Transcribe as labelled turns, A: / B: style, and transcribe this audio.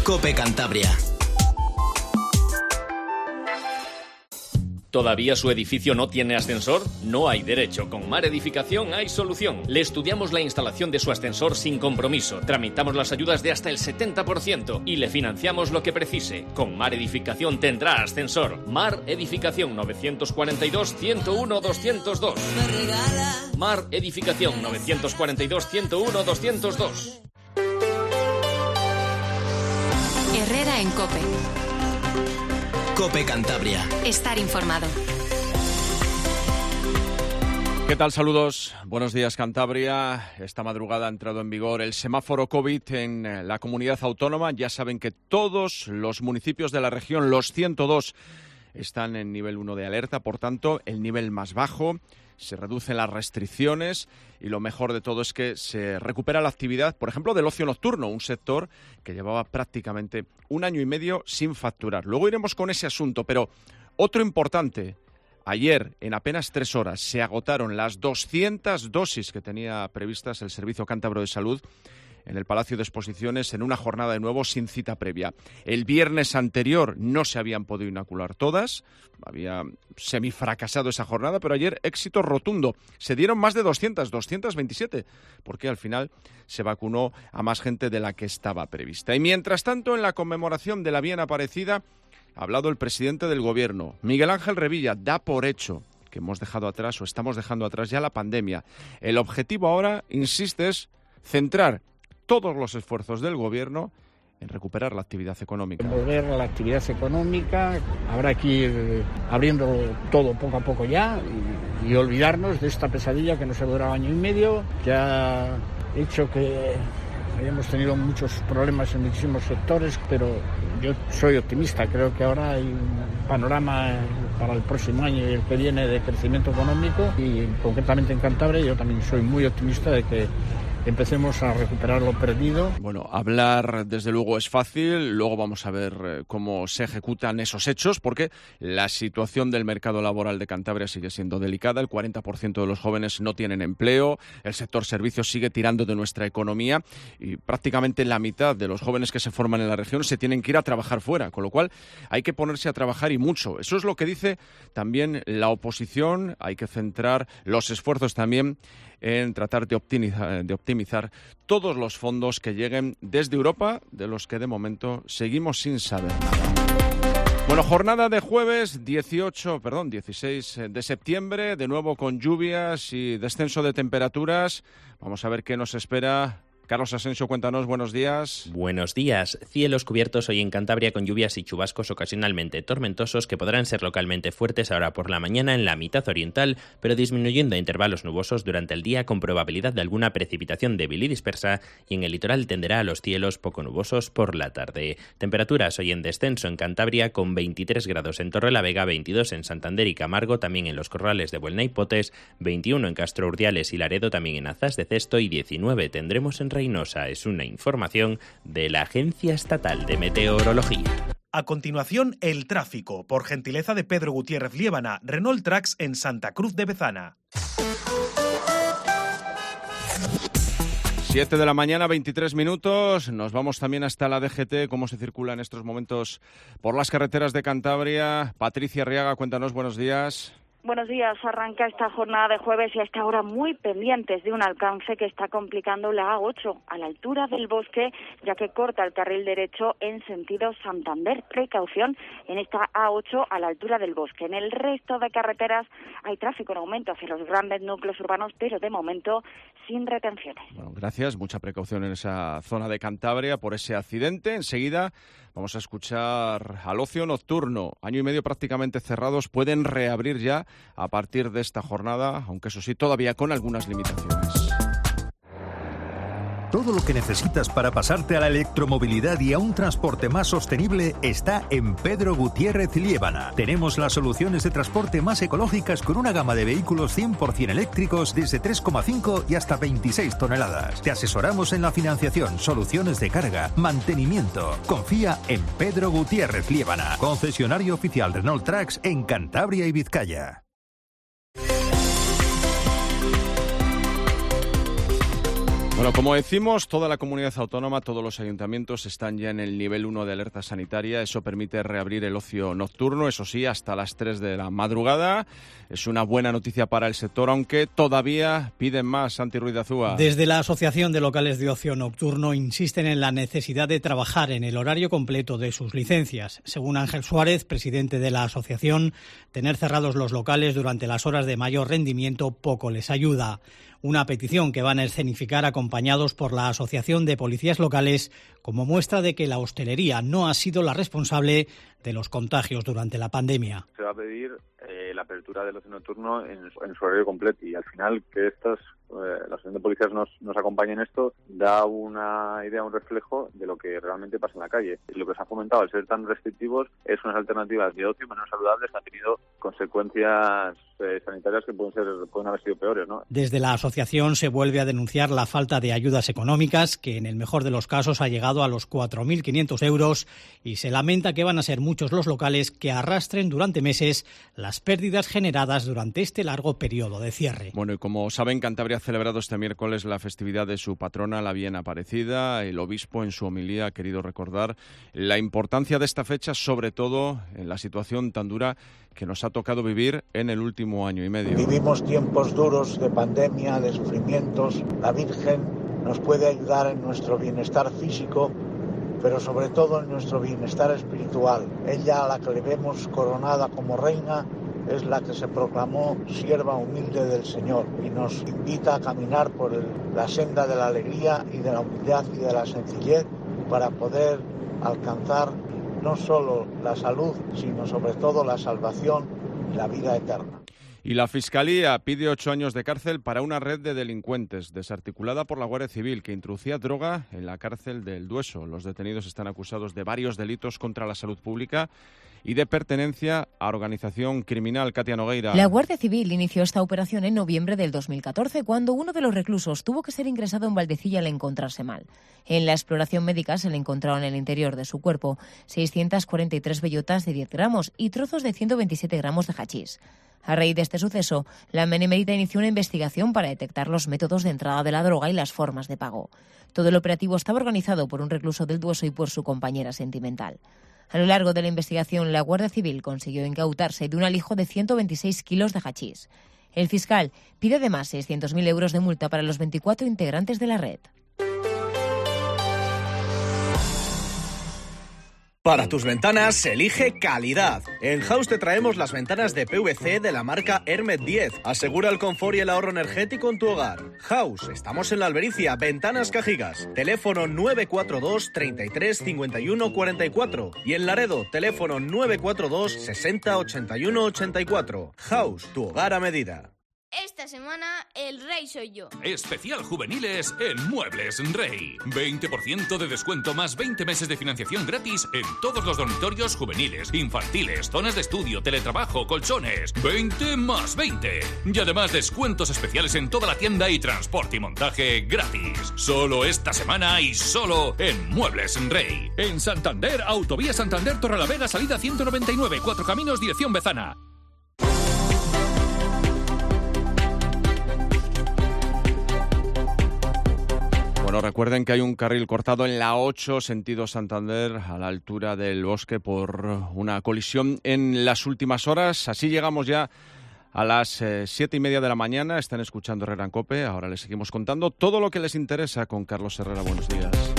A: COPE Cantabria.
B: ¿Todavía su edificio no tiene ascensor? No hay derecho. Con Mar Edificación hay solución. Le estudiamos la instalación de su ascensor sin compromiso. Tramitamos las ayudas de hasta el 70% y le financiamos lo que precise. Con Mar Edificación tendrá ascensor. Mar Edificación 942-101-202. Mar Edificación 942-101-202.
C: Herrera en COPE.
A: COPE Cantabria.
C: Estar informado.
D: ¿Qué tal? Saludos. Buenos días, Cantabria. Esta madrugada ha entrado en vigor el semáforo COVID en la comunidad autónoma. Ya saben que todos los municipios de la región, los 102, están en nivel 1 de alerta. Por tanto, el nivel más bajo. Se reducen las restricciones y lo mejor de todo es que se recupera la actividad, por ejemplo, del ocio nocturno, un sector que llevaba prácticamente 1 año y medio sin facturar. Luego iremos con ese asunto, pero otro importante. Ayer, en apenas 3 horas, se agotaron las 200 dosis que tenía previstas el Servicio Cántabro de Salud en el Palacio de Exposiciones en una jornada de nuevo sin cita previa. El viernes anterior no se habían podido inocular todas, había semifracasado esa jornada, pero ayer éxito rotundo. Se dieron más de 227, porque al final se vacunó a más gente de la que estaba prevista. Y mientras tanto, en la conmemoración de la bien aparecida, ha hablado el presidente del Gobierno, Miguel Ángel Revilla. Da por hecho que hemos dejado atrás o estamos dejando atrás ya la pandemia. El objetivo ahora, insiste, es centrar todos los esfuerzos del Gobierno en recuperar la actividad económica.
E: Volver a la actividad económica, habrá que ir abriendo todo poco a poco ya y olvidarnos de esta pesadilla que nos ha durado 1 año y medio, que ha hecho que hayamos tenido muchos problemas en muchísimos sectores, pero yo soy optimista. Creo que ahora hay un panorama para el próximo año y el que viene de crecimiento económico y concretamente en Cantabria yo también soy muy optimista de que empecemos a recuperar lo perdido.
D: Bueno, hablar desde luego es fácil, luego vamos a ver cómo se ejecutan esos hechos, porque la situación del mercado laboral de Cantabria sigue siendo delicada, el 40% de los jóvenes no tienen empleo, el sector servicios sigue tirando de nuestra economía y prácticamente la mitad de los jóvenes que se forman en la región se tienen que ir a trabajar fuera, con lo cual hay que ponerse a trabajar y mucho. Eso es lo que dice también la oposición, hay que centrar los esfuerzos también en tratar de optimizar todos los fondos que lleguen desde Europa, de los que de momento seguimos sin saber nada. Bueno, jornada de jueves 16 de septiembre, de nuevo con lluvias y descenso de temperaturas. Vamos a ver qué nos espera. Carlos Asensio, cuéntanos, buenos días.
F: Buenos días. Cielos cubiertos hoy en Cantabria con lluvias y chubascos ocasionalmente tormentosos que podrán ser localmente fuertes ahora por la mañana en la mitad oriental, pero disminuyendo a intervalos nubosos durante el día con probabilidad de alguna precipitación débil y dispersa, y en el litoral tenderá a los cielos poco nubosos por la tarde. Temperaturas hoy en descenso en Cantabria con 23 grados en Torrelavega, 22 en Santander y Camargo, también en los corrales de Buelna y Potes, 21 en Castro Urdiales y Laredo, también en Azás de Cesto, y 19 tendremos en Reynosa. Es una información de la Agencia Estatal de Meteorología.
G: A continuación, el tráfico, por gentileza de Pedro Gutiérrez Liébana, Renault Trax en Santa Cruz de Bezana.
D: 7 de la mañana, 23 minutos. Nos vamos también hasta la DGT. ¿Cómo se circula en estos momentos por las carreteras de Cantabria? Patricia Arriaga, cuéntanos, buenos días.
H: Buenos días. Arranca esta jornada de jueves y hasta ahora muy pendientes de un alcance que está complicando la A8 a la altura del Bosque, ya que corta el carril derecho en sentido Santander. Precaución en esta A8 a la altura del Bosque. En el resto de carreteras hay tráfico en aumento hacia los grandes núcleos urbanos, pero de momento sin retenciones.
D: Bueno, gracias. Mucha precaución en esa zona de Cantabria por ese accidente. Enseguida vamos a escuchar al ocio nocturno. 1 año y medio prácticamente cerrados. Pueden reabrir ya a partir de esta jornada, aunque eso sí, todavía con algunas limitaciones.
I: Todo lo que necesitas para pasarte a la electromovilidad y a un transporte más sostenible está en Pedro Gutiérrez Liébana. Tenemos las soluciones de transporte más ecológicas con una gama de vehículos 100% eléctricos desde 3,5 y hasta 26 toneladas. Te asesoramos en la financiación, soluciones de carga, mantenimiento. Confía en Pedro Gutiérrez Liébana, concesionario oficial Renault Trax en Cantabria y Vizcaya.
D: Bueno, como decimos, toda la comunidad autónoma, todos los ayuntamientos están ya en el nivel 1 de alerta sanitaria. Eso permite reabrir el ocio nocturno, eso sí, hasta las 3 de la madrugada. Es una buena noticia para el sector, aunque todavía piden más. Santi Ruiz de Azúa.
J: Desde la Asociación de Locales de Ocio Nocturno insisten en la necesidad de trabajar en el horario completo de sus licencias. Según Ángel Suárez, presidente de la asociación, tener cerrados los locales durante las horas de mayor rendimiento poco les ayuda. Una petición que van a escenificar acompañados por la Asociación de Policías Locales como muestra de que la hostelería no ha sido la responsable de los contagios durante la pandemia.
K: Se va a pedir la apertura del ocio nocturno en su horario completo y al final que la Asociación de Policías nos acompañe en esto da una idea, un reflejo de lo que realmente pasa en la calle. Lo que se ha fomentado al ser tan restrictivos es unas alternativas de ocio menos saludables que han tenido consecuencias sanitarias que pueden haber sido peores, ¿no?
J: Desde la asociación se vuelve a denunciar la falta de ayudas económicas, que en el mejor de los casos ha llegado a los 4.500 euros, y se lamenta que van a ser muchos los locales que arrastren durante meses las pérdidas generadas durante este largo periodo de cierre.
D: Bueno, y como saben, Cantabria ha celebrado este miércoles la festividad de su patrona, la Bien Aparecida. El obispo en su homilía ha querido recordar la importancia de esta fecha, sobre todo en la situación tan dura que nos ha tocado vivir en el último año y medio.
L: Vivimos tiempos duros de pandemia, de sufrimientos. La Virgen nos puede ayudar en nuestro bienestar físico, pero sobre todo en nuestro bienestar espiritual. Ella, a la que le vemos coronada como reina, es la que se proclamó sierva humilde del Señor y nos invita a caminar por la senda de la alegría y de la humildad y de la sencillez para poder alcanzar no solo la salud, sino sobre todo la salvación y la vida eterna.
D: Y la Fiscalía pide 8 años de cárcel para una red de delincuentes desarticulada por la Guardia Civil que introducía droga en la cárcel del Dueso. Los detenidos están acusados de varios delitos contra la salud pública y de pertenencia a organización criminal. Katia Nogueira.
M: La Guardia Civil inició esta operación en noviembre del 2014, cuando uno de los reclusos tuvo que ser ingresado en Valdecilla al encontrarse mal. En la exploración médica se le encontraron en el interior de su cuerpo 643 bellotas de 10 gramos y trozos de 127 gramos de hachís. A raíz de este suceso, la Benemérita inició una investigación para detectar los métodos de entrada de la droga y las formas de pago. Todo el operativo estaba organizado por un recluso del Dueso y por su compañera sentimental. A lo largo de la investigación, la Guardia Civil consiguió incautarse de un alijo de 126 kilos de hachís. El fiscal pide además 600.000 euros de multa para los 24 integrantes de la red.
A: Para tus ventanas, elige calidad. En House te traemos las ventanas de PVC de la marca Hermet 10. Asegura el confort y el ahorro energético en tu hogar. House, estamos en la Albericia, Ventanas Cajigas. Teléfono 942 33 51 44. Y en Laredo, teléfono 942 60 81 84. House, tu hogar a medida.
N: Esta semana el rey soy yo.
O: Especial juveniles en Muebles Rey. 20% de descuento más 20 meses de financiación gratis en todos los dormitorios juveniles, infantiles, zonas de estudio, teletrabajo, colchones. 20 más 20. Y además descuentos especiales en toda la tienda y transporte y montaje gratis. Solo esta semana y solo en Muebles Rey. En Santander, Autovía Santander Torrelavega, salida 199, Cuatro Caminos, dirección Bezana.
D: Bueno, recuerden que hay un carril cortado en la 8, sentido Santander, a la altura del Bosque, por una colisión en las últimas horas. Así llegamos ya a las 7:30 de la mañana. Están escuchando Herrera en COPE. Ahora les seguimos contando todo lo que les interesa con Carlos Herrera. Buenos días.